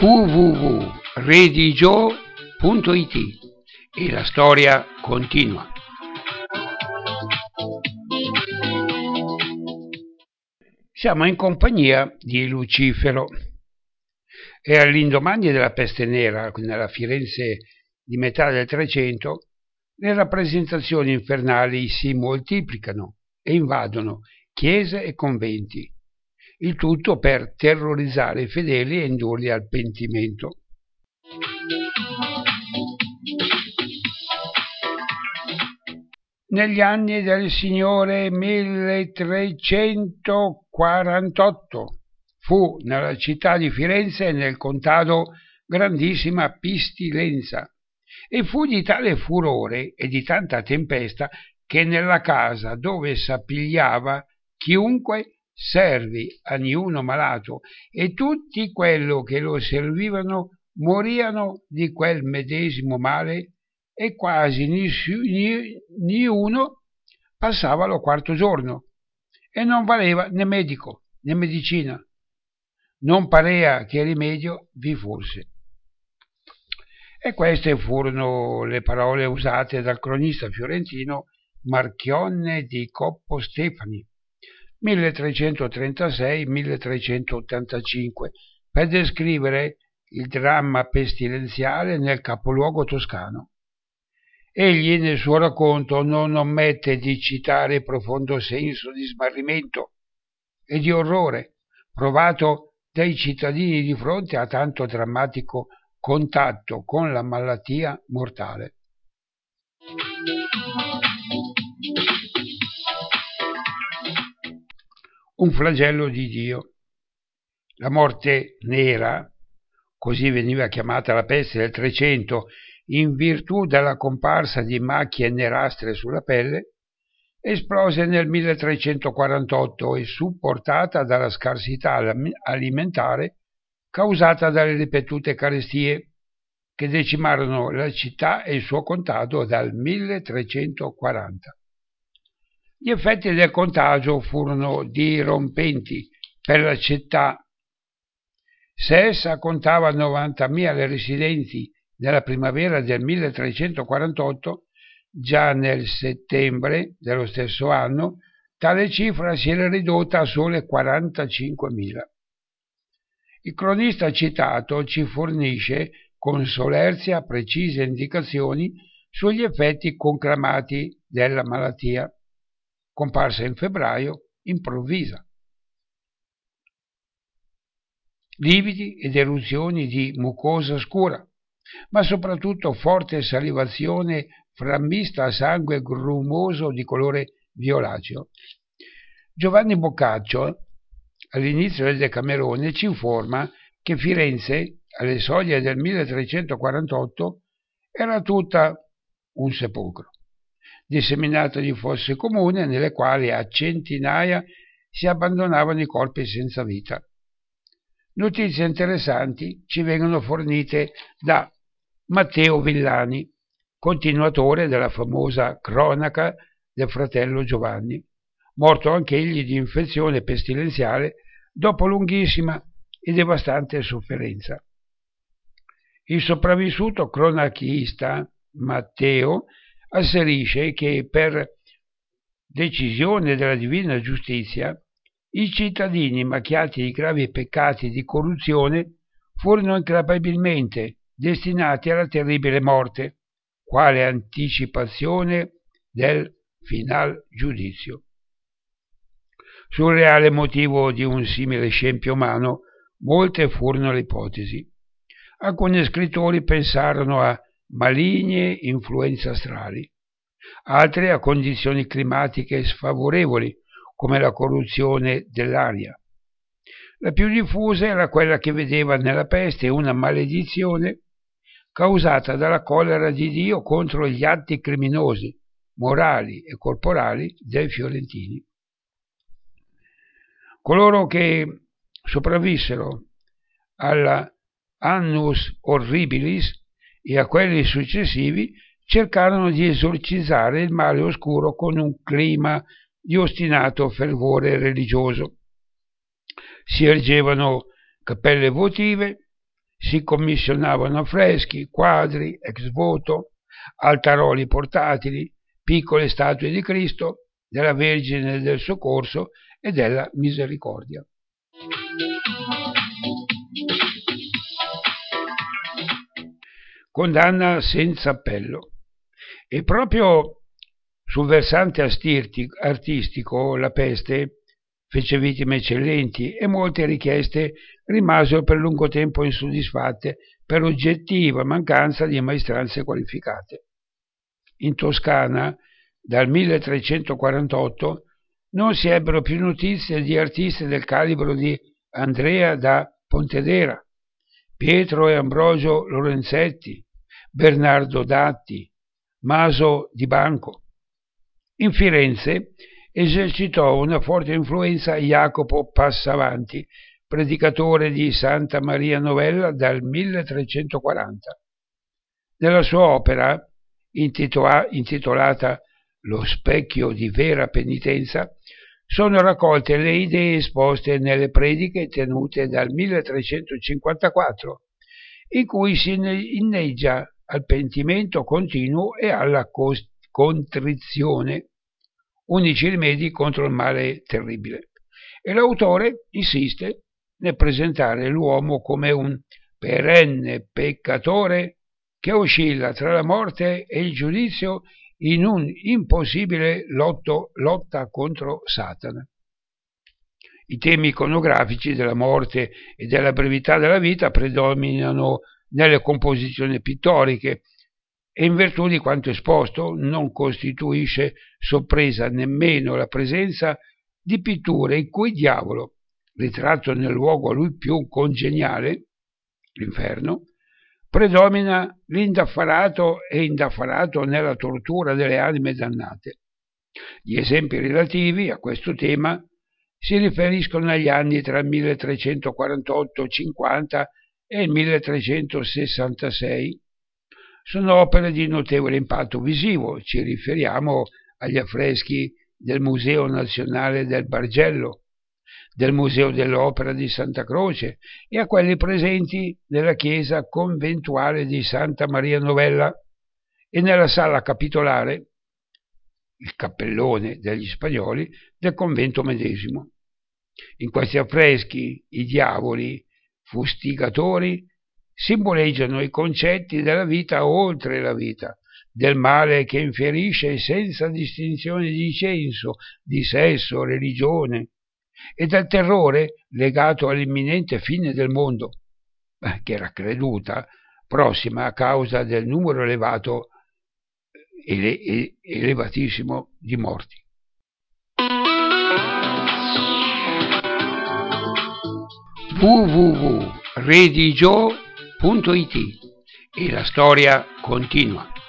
www.redigio.it e la storia continua. Siamo in compagnia di Lucifero. E all'indomani della peste nera, nella Firenze di metà del Trecento, le rappresentazioni infernali si moltiplicano e invadono chiese e conventi, il tutto per terrorizzare i fedeli e indurli al pentimento. Negli anni del Signore 1348 fu nella città di Firenze e nel contado grandissima pestilenza, e fu di tale furore e di tanta tempesta che nella casa dove s'appigliava chiunque servi a niuno malato, e tutti quello che lo servivano moriano di quel medesimo male, e quasi niuno passava lo quarto giorno, e non valeva né medico né medicina. Non parea che rimedio vi fosse. E queste furono le parole usate dal cronista fiorentino Marchionne di Coppo Stefani, 1336-1385, per descrivere il dramma pestilenziale nel capoluogo toscano. Egli nel suo racconto non omette di citare il profondo senso di smarrimento e di orrore provato dai cittadini di fronte a tanto drammatico contatto con la malattia mortale. Un flagello di Dio. La morte nera, così veniva chiamata la peste del Trecento, in virtù della comparsa di macchie nerastre sulla pelle, esplose nel 1348 e supportata dalla scarsità alimentare causata dalle ripetute carestie che decimarono la città e il suo contado dal 1340. Gli effetti del contagio furono dirompenti per la città. Se essa contava 90.000 residenti nella primavera del 1348, già nel settembre dello stesso anno tale cifra si era ridotta a sole 45.000. Il cronista citato ci fornisce con solerzia precise indicazioni sugli effetti conclamati della malattia, comparsa in febbraio, improvvisa. Lividi ed eruzioni di mucosa scura, ma soprattutto forte salivazione frammista a sangue grumoso di colore violaceo. Giovanni Boccaccio, all'inizio del Decamerone, ci informa che Firenze, alle soglie del 1348, era tutta un sepolcro, disseminato di fosse comuni nelle quali a centinaia si abbandonavano i corpi senza vita. Notizie interessanti ci vengono fornite da Matteo Villani, continuatore della famosa cronaca del fratello Giovanni, morto anch'egli di infezione pestilenziale dopo lunghissima e devastante sofferenza. Il sopravvissuto cronachista Matteo asserisce che per decisione della divina giustizia i cittadini macchiati di gravi peccati di corruzione furono incredibilmente destinati alla terribile morte, quale anticipazione del final giudizio. Sul reale motivo di un simile scempio umano, molte furono le ipotesi. Alcuni scrittori pensarono a maligne influenze astrali, altri a condizioni climatiche sfavorevoli, come la corruzione dell'aria. La più diffusa era quella che vedeva nella peste una maledizione causata dalla collera di Dio contro gli atti criminosi, morali e corporali dei fiorentini. Coloro che sopravvissero alla Annus Horribilis e a quelli successivi cercarono di esorcizzare il male oscuro con un clima di ostinato fervore religioso. Si ergevano cappelle votive, Si commissionavano affreschi, quadri, ex voto, altaroli portatili, piccole statue di Cristo, della Vergine del Soccorso e della Misericordia. Condanna senza appello. E proprio sul versante artistico la peste fece vittime eccellenti e molte richieste rimasero per lungo tempo insoddisfatte per oggettiva mancanza di maestranze qualificate. In Toscana, dal 1348, non si ebbero più notizie di artisti del calibro di Andrea da Pontedera, Pietro e Ambrogio Lorenzetti, Bernardo Datti, Maso di Banco. In Firenze esercitò una forte influenza Jacopo Passavanti, predicatore di Santa Maria Novella dal 1340. Nella sua opera, intitolata Lo specchio di vera penitenza, sono raccolte le idee esposte nelle prediche tenute dal 1354, in cui si inneggia al pentimento continuo e alla contrizione, unici rimedi contro il male terribile. E l'autore insiste nel presentare l'uomo come un perenne peccatore che oscilla tra la morte e il giudizio in un impossibile lotta contro Satana. I temi iconografici della morte e della brevità della vita predominano nelle composizioni pittoriche e in virtù di quanto esposto non costituisce sorpresa nemmeno la presenza di pitture in cui il diavolo, ritratto nel luogo a lui più congeniale, l'inferno, predomina l'indaffarato e indaffarato nella tortura delle anime dannate. Gli esempi relativi a questo tema si riferiscono agli anni tra il 1348-50 e il 1366. Sono opere di notevole impatto visivo, ci riferiamo agli affreschi del Museo Nazionale del Bargello, del Museo dell'Opera di Santa Croce e a quelli presenti nella chiesa conventuale di Santa Maria Novella e nella sala capitolare, il cappellone degli Spagnoli, del convento medesimo. In questi affreschi i diavoli fustigatori simboleggiano i concetti della vita oltre la vita, del male che infierisce senza distinzione di censo, di sesso, religione, e del terrore legato all'imminente fine del mondo, che era creduta prossima a causa del numero elevatissimo di morti. www.redigio.it e la storia continua.